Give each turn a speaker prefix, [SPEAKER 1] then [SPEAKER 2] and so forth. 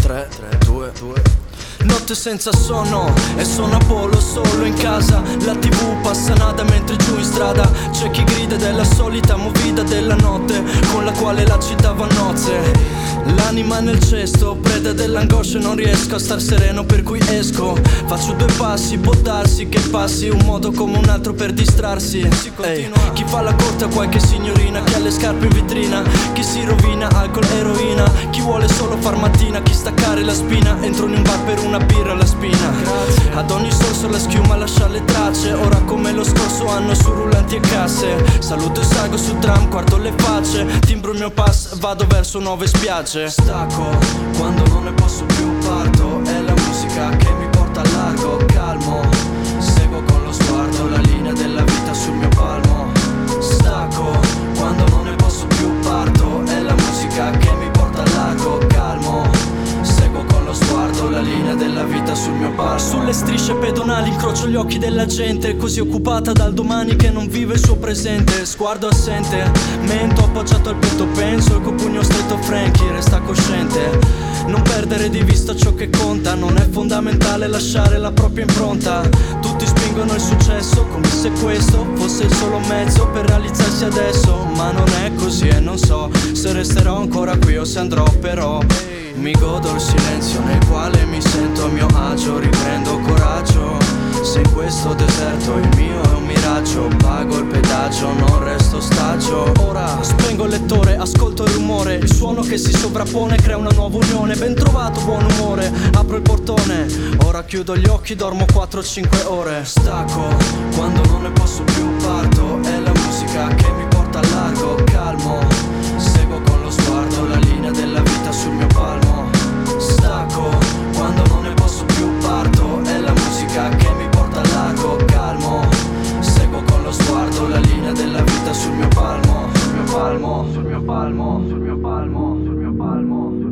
[SPEAKER 1] 3, 2. Notte senza sonno e sono Apollo solo in casa. La TV passa nada mentre giù in strada c'è chi grida della solita movida della notte con la quale la città va a nozze. L'anima nel cesto, preda dell'angoscia, non riesco a star sereno per cui esco. Faccio 2 passi, può darsi che passi un modo come un altro per distrarsi. Chi fa la corte a qualche signorina, chi ha le scarpe in vetrina, chi si rovina, alcol, eroina, chi vuole solo far mattina, chi staccare la spina. Entro in un bar per una birra alla spina. Ad ogni sorso la schiuma lascia le tracce. Ora come lo scorso anno su rullanti e casse. Saluto e salgo sul tram, guardo le facce, timbro il mio pass, vado verso nuove spiagge. Stacco quando non ne posso più, parto. È la musica che mi porta a largo, calmo. Seguo con lo sguardo la linea della vita sul mio palmo. Stacco quando non ne posso più, parto. È la musica che mi porta a largo, calmo. Seguo con lo sguardo la linea della vita sul mio palmo. Sulle strisce pedonali incrocio gli occhi della gente, così occupata dal domani che non vive il suo presente. Sguardo assente, mento appoggiato al petto, penso il copugno stretto. Frankie resta cosciente. Non perdere di vista ciò che conta, non è fondamentale lasciare la propria impronta. Tutti spingono il successo come se questo fosse il solo mezzo per realizzarsi adesso, ma non è così e non so se resterò ancora qui o se andrò, però mi godo il silenzio nel quale mi sento a mio agio, riprendo coraggio. Se in questo deserto il mio è un miraggio, pago il pedaggio, non resto stagio. Ora spengo il lettore, ascolto il rumore, il suono che si sovrappone crea una nuova unione. Ben trovato, buon umore, apro il portone, ora chiudo gli occhi, dormo 4-5 ore. Stacco quando non ne posso più, parto. È la musica che mi porta a largo, calmo. Seguo con lo sguardo la linea della vita sul mio palmo. Stacco quando non ne posso più, parto. È la musica che mi porta a largo, calmo. Seguo con lo sguardo la linea della vita sul mio palmo. Sul mio palmo, sul mio palmo, sul mio palmo, sul mio palmo.